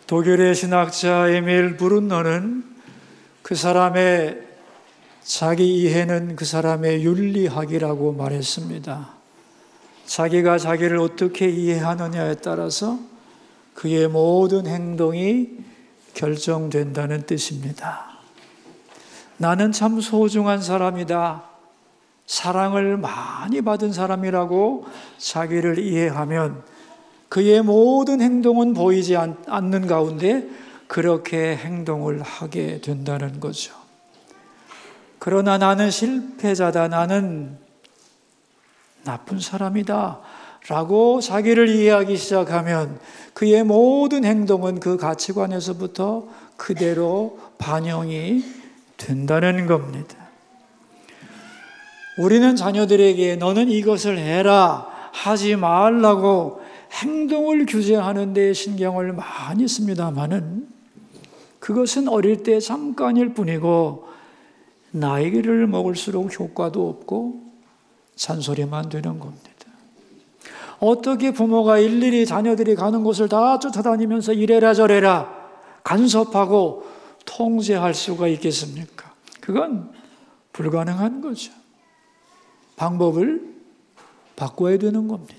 독일의 신학자 에밀 브룬너는 그 사람의 자기 이해는 그 사람의 윤리학이라고 말했습니다. 자기가 자기를 어떻게 이해하느냐에 따라서 그의 모든 행동이 결정된다는 뜻입니다. 나는 참 소중한 사람이다, 사랑을 많이 받은 사람이라고 자기를 이해하면 그의 모든 행동은 보이지 않는 가운데 그렇게 행동을 하게 된다는 거죠. 그러나 나는 실패자다, 나는 나쁜 사람이다 라고 자기를 이해하기 시작하면 그의 모든 행동은 그 가치관에서부터 그대로 반영이 된다는 겁니다. 우리는 자녀들에게 너는 이것을 해라, 하지 말라고 행동을 규제하는 데 신경을 많이 씁니다마는 그것은 어릴 때 잠깐일 뿐이고 나이를 먹을수록 효과도 없고 잔소리만 되는 겁니다. 어떻게 부모가 일일이 자녀들이 가는 곳을 다 쫓아다니면서 이래라 저래라 간섭하고 통제할 수가 있겠습니까? 그건 불가능한 거죠. 방법을 바꿔야 되는 겁니다.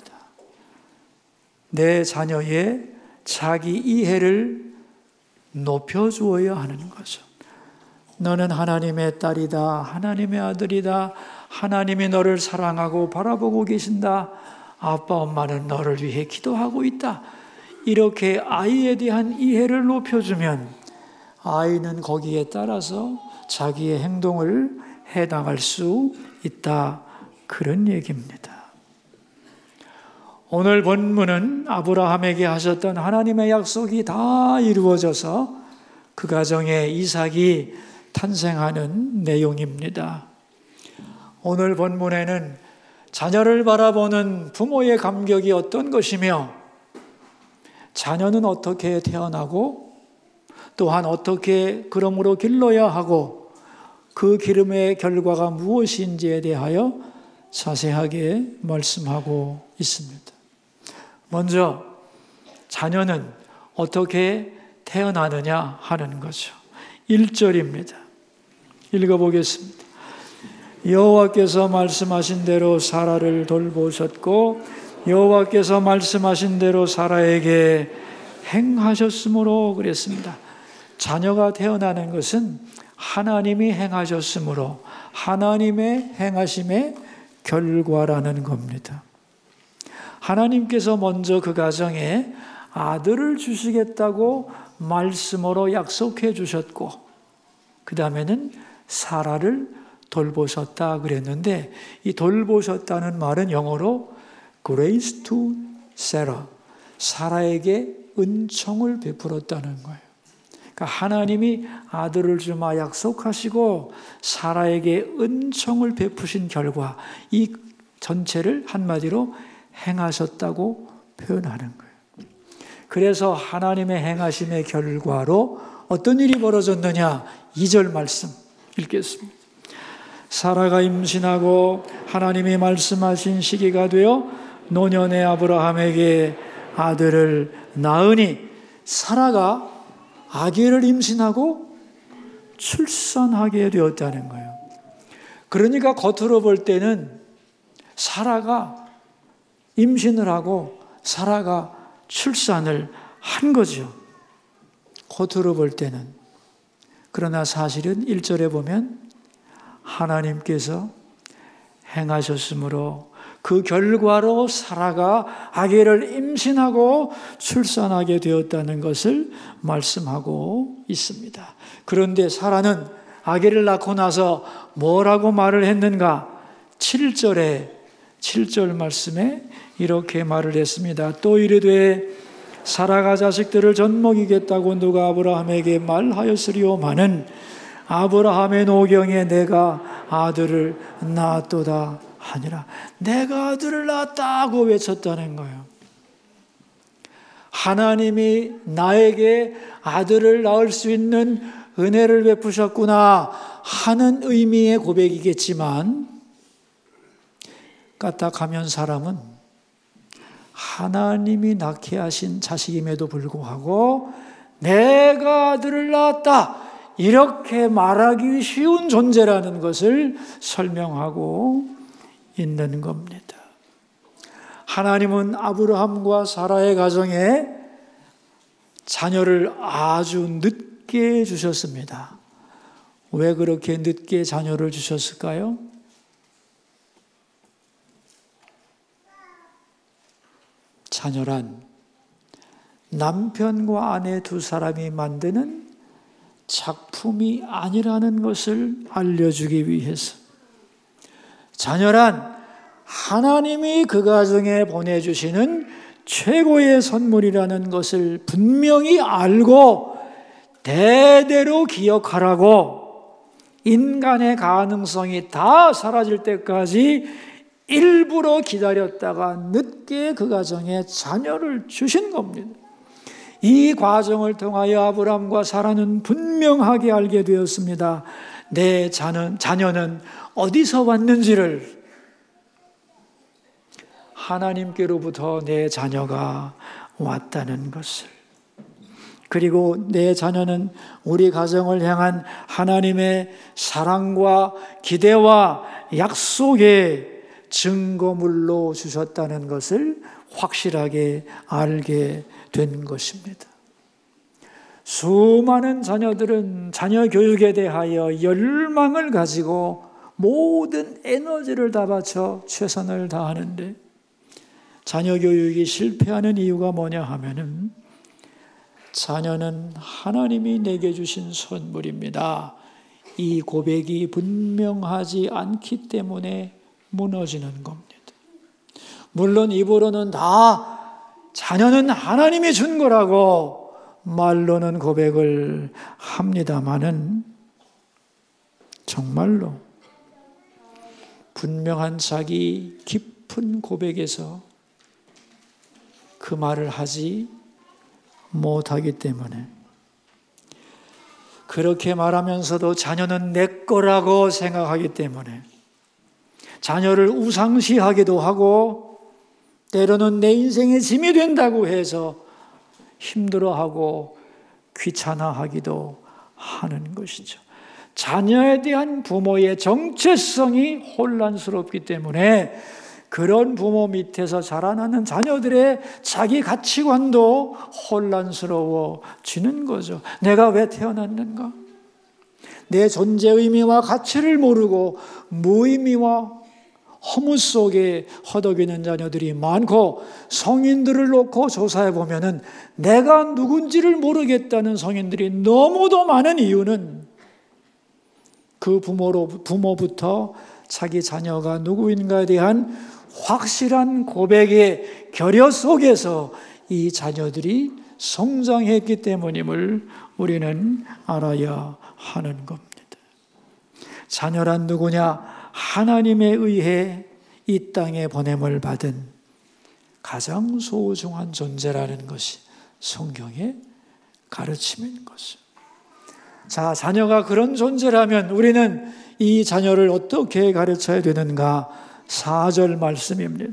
내 자녀의 자기 이해를 높여주어야 하는 거죠. 너는 하나님의 딸이다, 하나님의 아들이다, 하나님이 너를 사랑하고 바라보고 계신다, 아빠 엄마는 너를 위해 기도하고 있다, 이렇게 아이에 대한 이해를 높여주면 아이는 거기에 따라서 자기의 행동을 해나갈 수 있다, 그런 얘기입니다. 오늘 본문은 아브라함에게 하셨던 하나님의 약속이 다 이루어져서 그 가정에 이삭이 탄생하는 내용입니다. 오늘 본문에는 자녀를 바라보는 부모의 감격이 어떤 것이며 자녀는 어떻게 태어나고 또한 어떻게 그러므로 길러야 하고 그 기름의 결과가 무엇인지에 대하여 자세하게 말씀하고 있습니다. 먼저 자녀는 어떻게 태어나느냐 하는 거죠. 1절입니다. 읽어보겠습니다. 여호와께서 말씀하신 대로 사라를 돌보셨고 여호와께서 말씀하신 대로 사라에게 행하셨으므로 그랬습니다. 자녀가 태어나는 것은 하나님이 행하셨으므로 하나님의 행하심의 결과라는 겁니다. 하나님께서 먼저 그 가정에 아들을 주시겠다고 말씀으로 약속해 주셨고 그 다음에는 사라를 돌보셨다 그랬는데 이 돌보셨다는 말은 영어로 grace to Sarah, 사라에게 은총을 베풀었다는 거예요. 그러니까 하나님이 아들을 주마 약속하시고 사라에게 은총을 베푸신 결과 이 전체를 한마디로 행하셨다고 표현하는 거예요. 그래서 하나님의 행하심의 결과로 어떤 일이 벌어졌느냐? 2절 말씀 읽겠습니다. 사라가 임신하고 하나님이 말씀하신 시기가 되어 노년의 아브라함에게 아들을 낳으니 사라가 아기를 임신하고 출산하게 되었다는 거예요. 그러니까 겉으로 볼 때는 사라가 임신을 하고 사라가 출산을 한 거죠. 겉으로 볼 때는. 그러나 사실은 1절에 보면 하나님께서 행하셨으므로 그 결과로 사라가 아기를 임신하고 출산하게 되었다는 것을 말씀하고 있습니다. 그런데 사라는 아기를 낳고 나서 뭐라고 말을 했는가? 7절 말씀에 이렇게 말을 했습니다. 또 이르되 사라가 자식들을 젖먹이겠다고 누가 아브라함에게 말하였으리오마는 아브라함의 노경에 내가 아들을 낳았도다 하니라. 내가 아들을 낳았다고 외쳤다는 거예요. 하나님이 나에게 아들을 낳을 수 있는 은혜를 베푸셨구나 하는 의미의 고백이겠지만 까딱하면 사람은 하나님이 낳게 하신 자식임에도 불구하고 내가 아들을 낳았다, 이렇게 말하기 쉬운 존재라는 것을 설명하고 있는 겁니다. 하나님은 아브라함과 사라의 가정에 자녀를 아주 늦게 주셨습니다. 왜 그렇게 늦게 자녀를 주셨을까요? 자녀란 남편과 아내 두 사람이 만드는 작품이 아니라는 것을 알려주기 위해서, 자녀란 하나님이 그 가정에 보내주시는 최고의 선물이라는 것을 분명히 알고 대대로 기억하라고, 인간의 가능성이 다 사라질 때까지 일부러 기다렸다가 늦게 그 가정에 자녀를 주신 겁니다. 이 과정을 통하여 아브라함과 사라는 분명하게 알게 되었습니다. 내 자녀는 어디서 왔는지를, 하나님께로부터 내 자녀가 왔다는 것을, 그리고 내 자녀는 우리 가정을 향한 하나님의 사랑과 기대와 약속의 증거물로 주셨다는 것을 확실하게 알게 된 것입니다. 수많은 자녀들은 자녀 교육에 대하여 열망을 가지고 모든 에너지를 다 바쳐 최선을 다하는데, 자녀 교육이 실패하는 이유가 뭐냐 하면은, 자녀는 하나님이 내게 주신 선물입니다, 이 고백이 분명하지 않기 때문에 무너지는 겁니다. 물론 입으로는 다 자녀는 하나님이 준 거라고 말로는 고백을 합니다마는, 정말로 분명한 자기 깊은 고백에서 그 말을 하지 못하기 때문에, 그렇게 말하면서도 자녀는 내 거라고 생각하기 때문에 자녀를 우상시하기도 하고, 때로는 내 인생의 짐이 된다고 해서 힘들어하고 귀찮아하기도 하는 것이죠. 자녀에 대한 부모의 정체성이 혼란스럽기 때문에 그런 부모 밑에서 자라나는 자녀들의 자기 가치관도 혼란스러워지는 거죠. 내가 왜 태어났는가? 내 존재 의미와 가치를 모르고 무의미와 허무 속에 허덕이는 자녀들이 많고, 성인들을 놓고 조사해 보면은 내가 누군지를 모르겠다는 성인들이 너무도 많은 이유는 그 부모부터 자기 자녀가 누구인가에 대한 확실한 고백의 결여 속에서 이 자녀들이 성장했기 때문임을 우리는 알아야 하는 겁니다. 자녀란 누구냐? 하나님에 의해 이 땅에 보냄을 받은 가장 소중한 존재라는 것이 성경의 가르침인 것입니다. 자, 자녀가 그런 존재라면 우리는 이 자녀를 어떻게 가르쳐야 되는가? 4절 말씀입니다.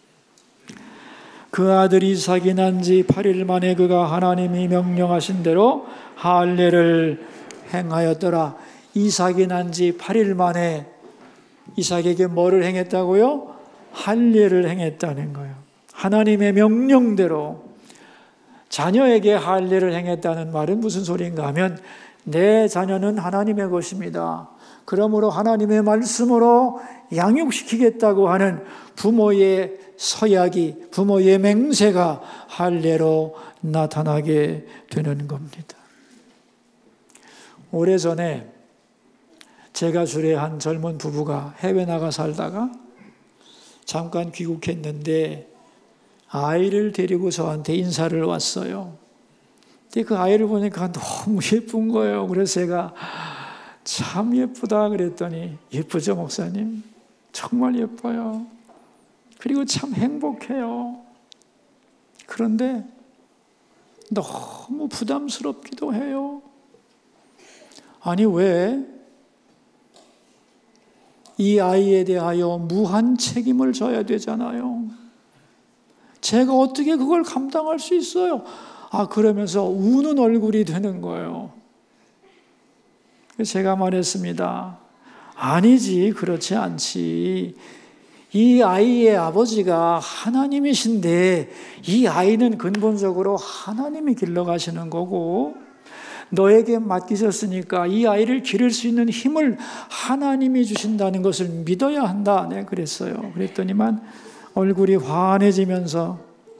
그 아들 이삭이 난 지 8일 만에 그가 하나님이 명령하신 대로 할례를 행하였더라. 이삭이 난 지 8일 만에 이삭에게 뭐를 행했다고요? 할례를 행했다는 거예요. 하나님의 명령대로 자녀에게 할례를 행했다는 말은 무슨 소리인가 하면, 내 자녀는 하나님의 것입니다, 그러므로 하나님의 말씀으로 양육시키겠다고 하는 부모의 서약이, 부모의 맹세가 할례로 나타나게 되는 겁니다. 오래전에 제가 주례한 젊은 부부가 해외 나가 살다가 잠깐 귀국했는데 아이를 데리고 저한테 인사를 왔어요. 근데 그 아이를 보니까 너무 예쁜 거예요. 그래서 제가 참 예쁘다 그랬더니, 예쁘죠 목사님? 정말 예뻐요. 그리고 참 행복해요. 그런데 너무 부담스럽기도 해요. 아니 왜? 이 아이에 대하여 무한 책임을 져야 되잖아요. 제가 어떻게 그걸 감당할 수 있어요? 그러면서 우는 얼굴이 되는 거예요. 제가 말했습니다. 아니지, 그렇지 않지. 이 아이의 아버지가 하나님이신데 이 아이는 근본적으로 하나님이 길러가시는 거고 너에게 맡기셨으니까 이 아이를 기를 수 있는 힘을 하나님이 주신다는 것을 믿어야 한다. 네, 그랬어요. 그랬더니만 얼굴이 환해지면서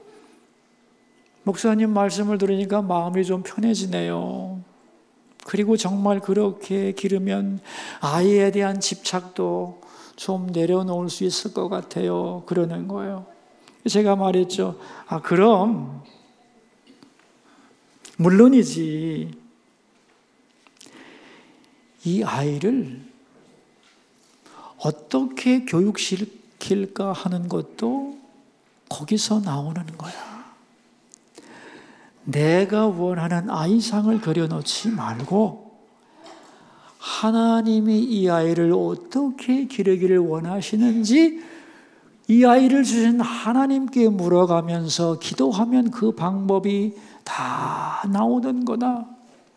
목사님 말씀을 들으니까 마음이 좀 편해지네요. 그리고 정말 그렇게 기르면 아이에 대한 집착도 좀 내려놓을 수 있을 것 같아요. 그러는 거예요. 제가 말했죠. 그럼 물론이지. 이 아이를 어떻게 교육시킬까 하는 것도 거기서 나오는 거야. 내가 원하는 아이상을 그려놓지 말고 하나님이 이 아이를 어떻게 기르기를 원하시는지 이 아이를 주신 하나님께 물어가면서 기도하면 그 방법이 다 나오는 거다.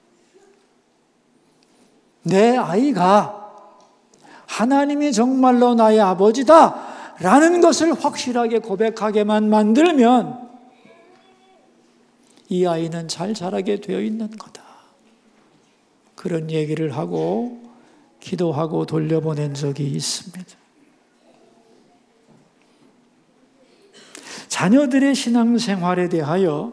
내 아이가 하나님이 정말로 나의 아버지다 라는 것을 확실하게 고백하게만 만들면 이 아이는 잘 자라게 되어 있는 거다. 그런 얘기를 하고 기도하고 돌려보낸 적이 있습니다. 자녀들의 신앙생활에 대하여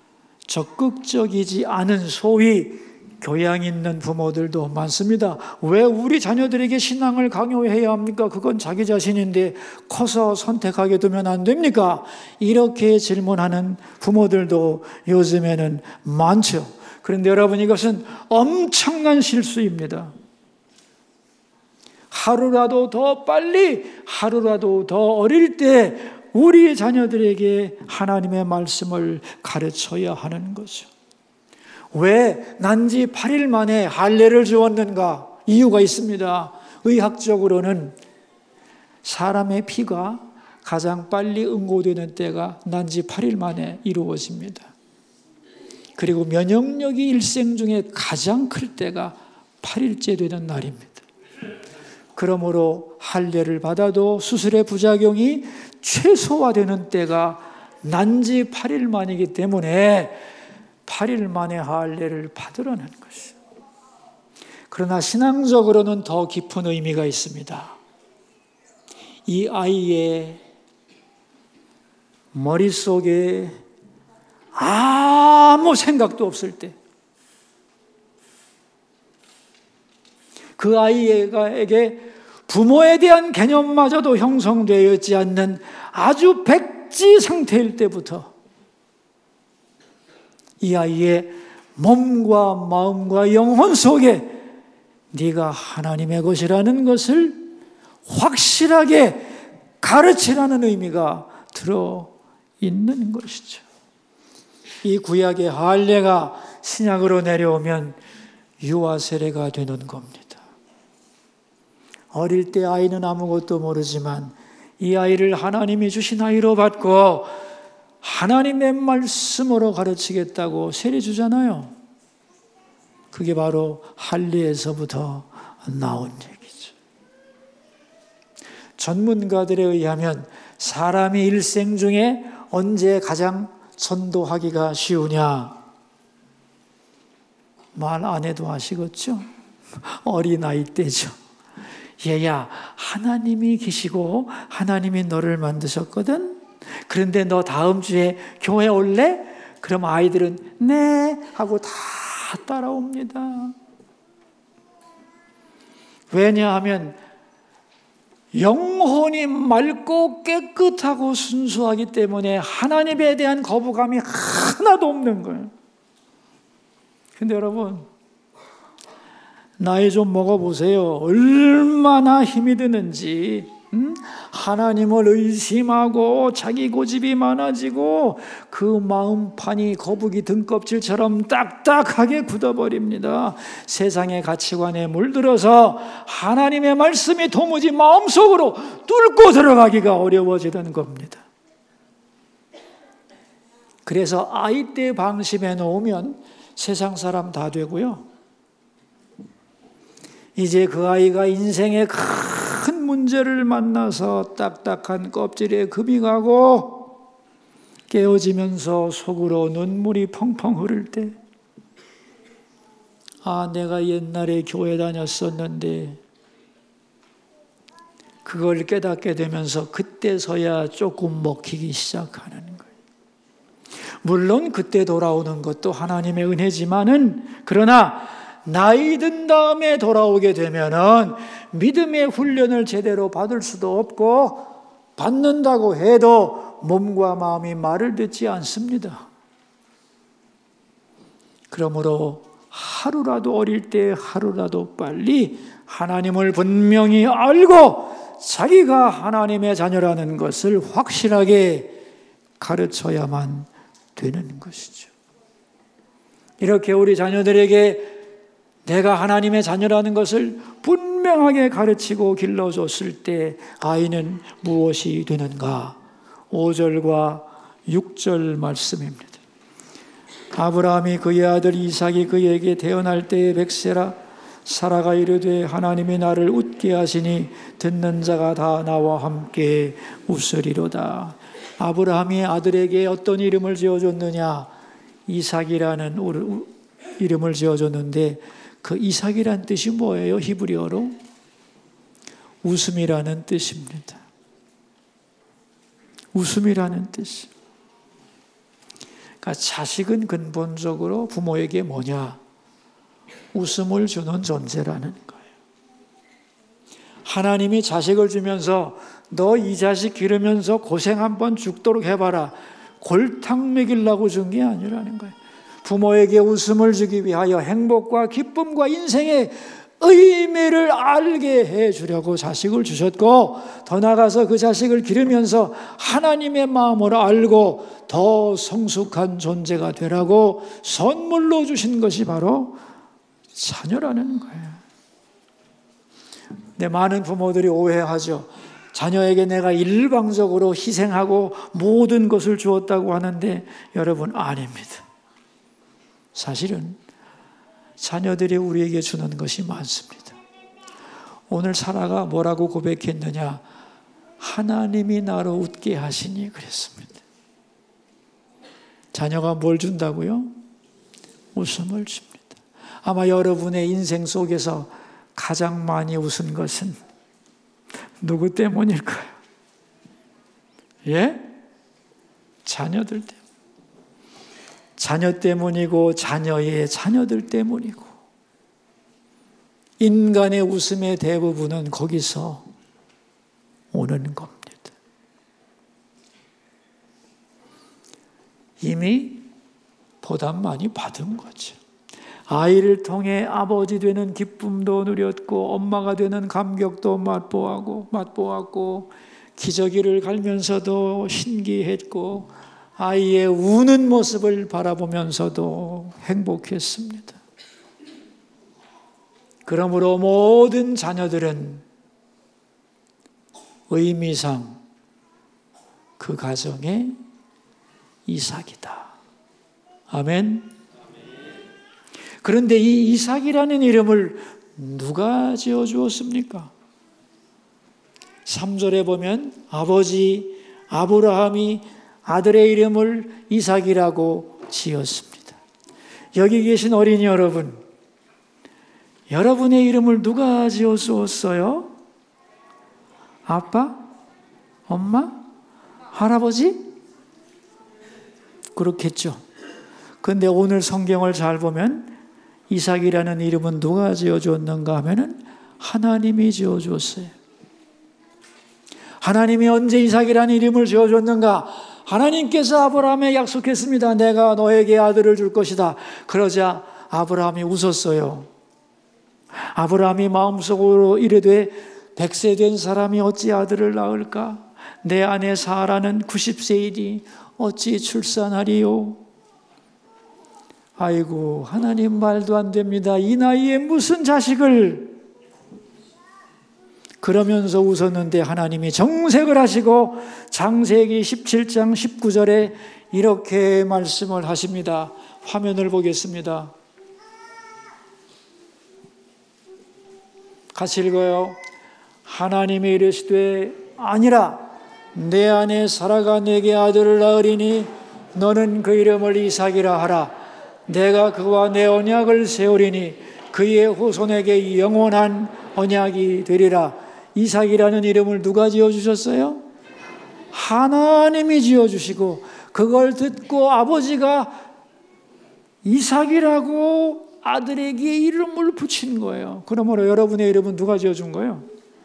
적극적이지 않은 소위 교양 있는 부모들도 많습니다. 왜 우리 자녀들에게 신앙을 강요해야 합니까? 그건 자기 자신인데 커서 선택하게 두면 안 됩니까? 이렇게 질문하는 부모들도 요즘에는 많죠. 그런데 여러분, 이것은 엄청난 실수입니다. 하루라도 더 빨리, 하루라도 더 어릴 때 우리 자녀들에게 하나님의 말씀을 가르쳐야 하는 거죠. 왜 난지 8일 만에 할례를 주었는가? 이유가 있습니다. 의학적으로는 사람의 피가 가장 빨리 응고되는 때가 난지 8일 만에 이루어집니다. 그리고 면역력이 일생 중에 가장 클 때가 8일째 되는 날입니다. 그러므로 할례를 받아도 수술의 부작용이 최소화되는 때가 난지 8일 만이기 때문에 8일 만에 할례를 받으라는 것이죠. 그러나 신앙적으로는 더 깊은 의미가 있습니다. 이 아이의 머릿속에 아무 생각도 없을 때, 그 아이에게 부모에 대한 개념마저도 형성되어 있지 않는 아주 백지 상태일 때부터 이 아이의 몸과 마음과 영혼 속에 네가 하나님의 것이라는 것을 확실하게 가르치라는 의미가 들어있는 것이죠. 이 구약의 할례가 신약으로 내려오면 유아 세례가 되는 겁니다. 어릴 때 아이는 아무것도 모르지만 이 아이를 하나님이 주신 아이로 받고 하나님의 말씀으로 가르치겠다고 세례 주잖아요. 그게 바로 할례에서부터 나온 얘기죠. 전문가들에 의하면 사람이 일생 중에 언제 가장 전도하기가 쉬우냐? 말 안 해도 아시겠죠? 어린아이 때죠. 얘야, 하나님이 계시고 하나님이 너를 만드셨거든? 그런데 너 다음 주에 교회 올래? 그럼 아이들은 네 하고 다 따라옵니다. 왜냐하면 영혼이 맑고 깨끗하고 순수하기 때문에 하나님에 대한 거부감이 하나도 없는 거예요. 근데 여러분, 나이 좀 먹어보세요. 얼마나 힘이 드는지. 하나님을 의심하고 자기 고집이 많아지고 그 마음판이 거북이 등껍질처럼 딱딱하게 굳어버립니다. 세상의 가치관에 물들어서 하나님의 말씀이 도무지 마음속으로 뚫고 들어가기가 어려워지는 겁니다. 그래서 아이 때 방심해 놓으면 세상 사람 다 되고요. 이제 그 아이가 인생의 큰 문제를 만나서 딱딱한 껍질에 금이 가고 깨어지면서 속으로 눈물이 펑펑 흐를 때, 아, 내가 옛날에 교회 다녔었는데, 그걸 깨닫게 되면서 그때서야 조금 먹히기 시작하는 거예요. 물론 그때 돌아오는 것도 하나님의 은혜지만은, 그러나 나이 든 다음에 돌아오게 되면은 믿음의 훈련을 제대로 받을 수도 없고, 받는다고 해도 몸과 마음이 말을 듣지 않습니다. 그러므로 하루라도 어릴 때 하루라도 빨리 하나님을 분명히 알고 자기가 하나님의 자녀라는 것을 확실하게 가르쳐야만 되는 것이죠. 이렇게 우리 자녀들에게 내가 하나님의 자녀라는 것을 분명하게 가르치고 길러줬을 때 아이는 무엇이 되는가? 5절과 6절 말씀입니다. 아브라함이 그의 아들 이삭이 그에게 태어날 때에 백세라. 사라가 이르되 하나님이 나를 웃게 하시니 듣는 자가 다 나와 함께 웃으리로다. 아브라함이 아들에게 어떤 이름을 지어줬느냐? 이삭이라는 이름을 지어줬는데, 그 이삭이란 뜻이 뭐예요? 히브리어로? 웃음이라는 뜻입니다. 웃음이라는 뜻. 그러니까 자식은 근본적으로 부모에게 뭐냐? 웃음을 주는 존재라는 거예요. 하나님이 자식을 주면서 너 이 자식 기르면서 고생 한번 죽도록 해봐라, 골탕 먹이려고 준 게 아니라는 거예요. 부모에게 웃음을 주기 위하여 행복과 기쁨과 인생의 의미를 알게 해주려고 자식을 주셨고, 더 나아가서 그 자식을 기르면서 하나님의 마음을 알고 더 성숙한 존재가 되라고 선물로 주신 것이 바로 자녀라는 거예요. 근데 많은 부모들이 오해하죠. 자녀에게 내가 일방적으로 희생하고 모든 것을 주었다고 하는데, 여러분, 아닙니다. 사실은 자녀들이 우리에게 주는 것이 많습니다. 오늘 사라가 뭐라고 고백했느냐? 하나님이 나로 웃게 하시니 그랬습니다. 자녀가 뭘 준다고요? 웃음을 줍니다. 아마 여러분의 인생 속에서 가장 많이 웃은 것은 누구 때문일까요? 예? 자녀들 때문. 자녀 때문이고 자녀의 자녀들 때문이고, 인간의 웃음의 대부분은 거기서 오는 겁니다. 이미 보답 많이 받은 거죠. 아이를 통해 아버지 되는 기쁨도 누렸고, 엄마가 되는 감격도 맛보았고, 기저귀를 갈면서도 신기했고, 아이의 우는 모습을 바라보면서도 행복했습니다. 그러므로 모든 자녀들은 의미상 그 가정의 이삭이다. 아멘. 그런데 이 이삭이라는 이름을 누가 지어주었습니까? 3절에 보면 아버지 아브라함이 아들의 이름을 이삭이라고 지었습니다. 여기 계신 어린이 여러분, 여러분의 이름을 누가 지어주었어요? 아빠? 엄마? 할아버지? 그렇겠죠. 그런데 오늘 성경을 잘 보면 이삭이라는 이름은 누가 지어주었는가 하면은 하나님이 지어주었어요. 하나님이 언제 이삭이라는 이름을 지어줬는가? 하나님께서 아브라함에 약속했습니다. 내가 너에게 아들을 줄 것이다. 그러자 아브라함이 웃었어요. 아브라함이 마음속으로 이르되 100세 된 사람이 어찌 아들을 낳을까? 내 아내 사라는 90세이니 어찌 출산하리요? 아이고, 하나님 말도 안 됩니다. 이 나이에 무슨 자식을? 그러면서 웃었는데 하나님이 정색을 하시고 창세기 17장 19절에 이렇게 말씀을 하십니다. 화면을 보겠습니다. 같이 읽어요. 하나님이 이르시되 아니라 내 안에 사라가 내게 아들을 낳으리니 너는 그 이름을 이삭이라 하라. 내가 그와 내 언약을 세우리니 그의 후손에게 영원한 언약이 되리라. 이삭이라는 이름을 누가 지어주셨어요? 하나님이 지어주시고 그걸 듣고 아버지가 이삭이라고 아들에게 이름을 붙인 거예요. 그러므로 여러분의 이름은 누가 지어준 거예요?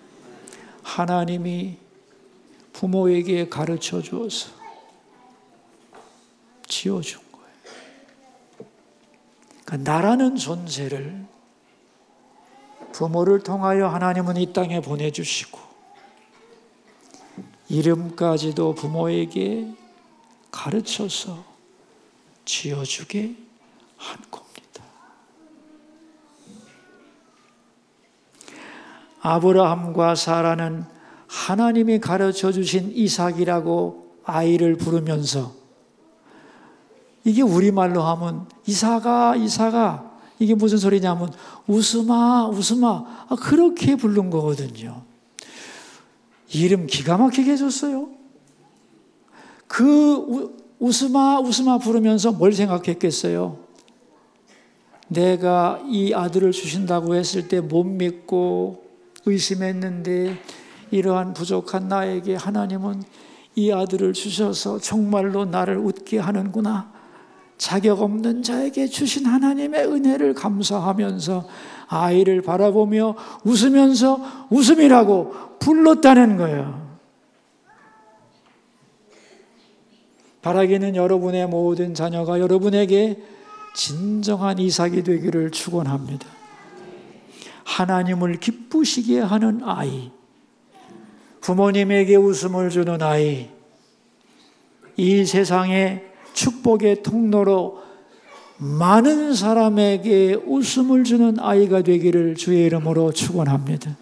하나님이 부모에게 가르쳐 주어서 지어준 거예요. 그러니까 나라는 존재를 부모를 통하여 하나님은 이 땅에 보내주시고 이름까지도 부모에게 가르쳐서 지어주게 한 겁니다. 아브라함과 사라는 하나님이 가르쳐 주신 이삭이라고 아이를 부르면서, 이게 우리말로 하면 이삭아 이삭아, 이게 무슨 소리냐면 웃음아 웃음아, 그렇게 부른 거거든요. 이름 기가 막히게 해줬어요. 그 웃음아 웃음아 부르면서 뭘 생각했겠어요? 내가 이 아들을 주신다고 했을 때 못 믿고 의심했는데 이러한 부족한 나에게 하나님은 이 아들을 주셔서 정말로 나를 웃게 하는구나. 자격 없는 자에게 주신 하나님의 은혜를 감사하면서 아이를 바라보며 웃으면서 웃음이라고 불렀다는 거예요. 바라기는 여러분의 모든 자녀가 여러분에게 진정한 이삭이 되기를 축원합니다. 하나님을 기쁘시게 하는 아이, 부모님에게 웃음을 주는 아이, 이 세상의 축복의 통로로 많은 사람에게 웃음을 주는 아이가 되기를 주의 이름으로 축원합니다.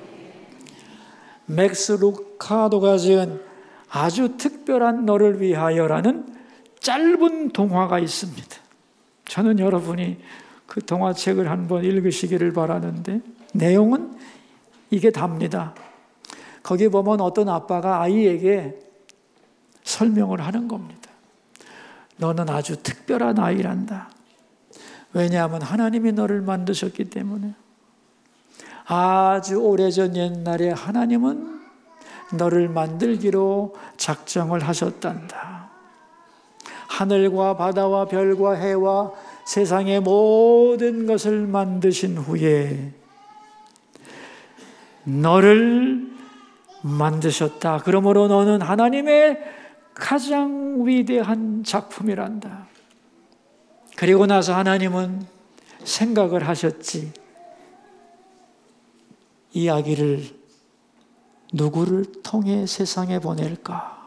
맥스 루카도가 지은 아주 특별한 너를 위하여라는 짧은 동화가 있습니다. 저는 여러분이 그 동화책을 한번 읽으시기를 바라는데, 내용은 이게 답니다. 거기 보면 어떤 아빠가 아이에게 설명을 하는 겁니다. 너는 아주 특별한 아이란다. 왜냐하면 하나님이 너를 만드셨기 때문에. 아주 오래전 옛날에 하나님은 너를 만들기로 작정을 하셨단다. 하늘과 바다와 별과 해와 세상의 모든 것을 만드신 후에 너를 만드셨다. 그러므로 너는 하나님의 가장 위대한 작품이란다. 그리고 나서 하나님은 생각을 하셨지. 이 아기를 누구를 통해 세상에 보낼까?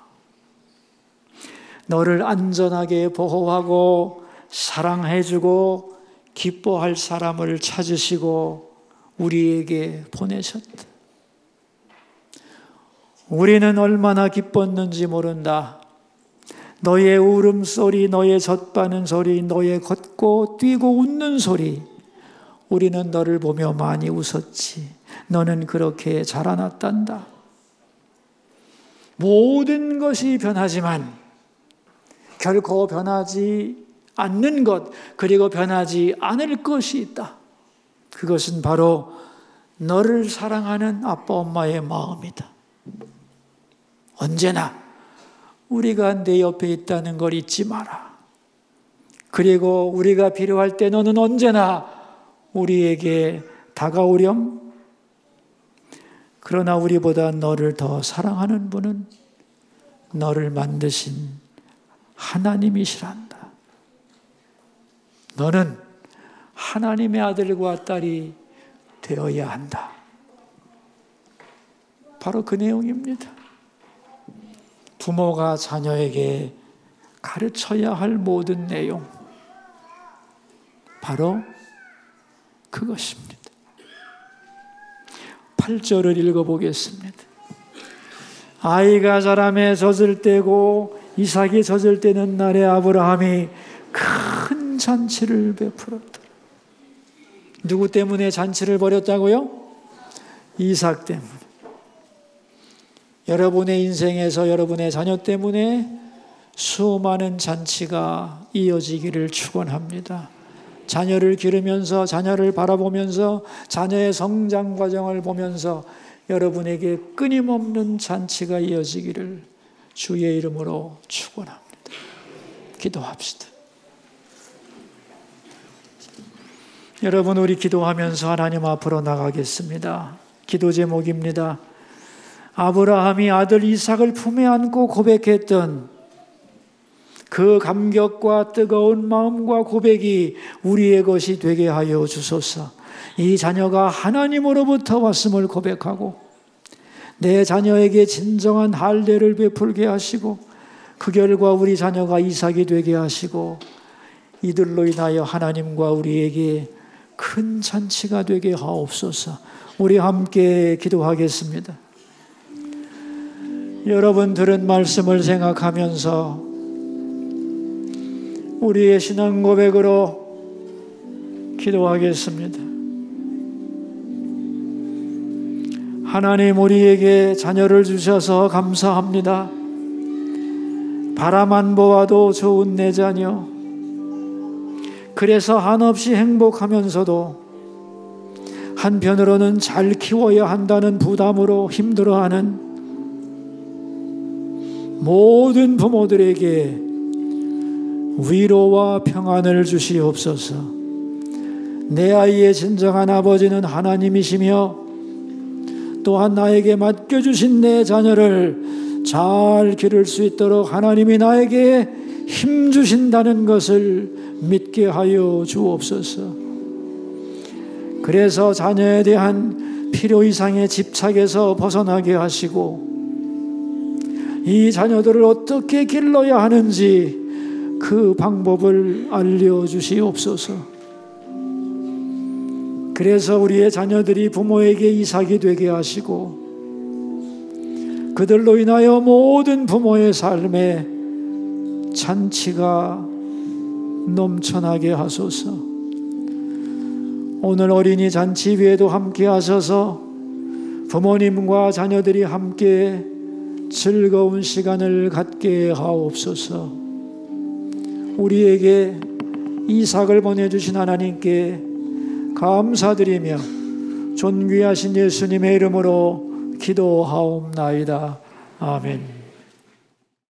너를 안전하게 보호하고 사랑해주고 기뻐할 사람을 찾으시고 우리에게 보내셨다. 우리는 얼마나 기뻤는지 모른다. 너의 울음소리, 너의 젖바는 소리, 너의 걷고 뛰고 웃는 소리, 우리는 너를 보며 많이 웃었지. 너는 그렇게 자라났단다. 모든 것이 변하지만 결코 변하지 않는 것, 그리고 변하지 않을 것이 있다. 그것은 바로 너를 사랑하는 아빠 엄마의 마음이다. 언제나 우리가 내 옆에 있다는 걸 잊지 마라. 그리고 우리가 필요할 때 너는 언제나 우리에게 다가오렴. 그러나 우리보다 너를 더 사랑하는 분은 너를 만드신 하나님이시란다. 너는 하나님의 아들과 딸이 되어야 한다. 바로 그 내용입니다. 부모가 자녀에게 가르쳐야 할 모든 내용, 바로 그것입니다. 8절을 읽어보겠습니다. 아이가 자라매 젖을 떼고 이삭이 젖을 때는 날에 아브라함이 큰 잔치를 베풀었다. 누구 때문에 잔치를 벌였다고요? 이삭 때문에. 여러분의 인생에서 여러분의 자녀 때문에 수많은 잔치가 이어지기를 축원합니다. 자녀를 기르면서, 자녀를 바라보면서, 자녀의 성장 과정을 보면서 여러분에게 끊임없는 잔치가 이어지기를 주의 이름으로 축원합니다. 기도합시다. 여러분, 우리 기도하면서 하나님 앞으로 나가겠습니다. 기도 제목입니다. 아브라함이 아들 이삭을 품에 안고 고백했던 그 감격과 뜨거운 마음과 고백이 우리의 것이 되게 하여 주소서. 이 자녀가 하나님으로부터 왔음을 고백하고 내 자녀에게 진정한 할례를 베풀게 하시고 그 결과 우리 자녀가 이삭이 되게 하시고 이들로 인하여 하나님과 우리에게 큰 잔치가 되게 하옵소서. 우리 함께 기도하겠습니다. 여러분 들은 말씀을 생각하면서 우리의 신앙 고백으로 기도하겠습니다. 하나님, 우리에게 자녀를 주셔서 감사합니다. 바람 안 보아도 좋은 내 자녀, 그래서 한없이 행복하면서도 한편으로는 잘 키워야 한다는 부담으로 힘들어하는 모든 부모들에게 위로와 평안을 주시옵소서. 내 아이의 진정한 아버지는 하나님이시며 또한 나에게 맡겨주신 내 자녀를 잘 기를 수 있도록 하나님이 나에게 힘 주신다는 것을 믿게 하여 주옵소서. 그래서 자녀에 대한 필요 이상의 집착에서 벗어나게 하시고 이 자녀들을 어떻게 길러야 하는지 그 방법을 알려주시옵소서. 그래서 우리의 자녀들이 부모에게 이삭이 되게 하시고 그들로 인하여 모든 부모의 삶에 잔치가 넘쳐나게 하소서. 오늘 어린이 잔치 위에도 함께 하셔서 부모님과 자녀들이 함께 즐거운 시간을 갖게 하옵소서. 우리에게 이삭을 보내주신 하나님께 감사드리며 존귀하신 예수님의 이름으로 기도하옵나이다. 아멘.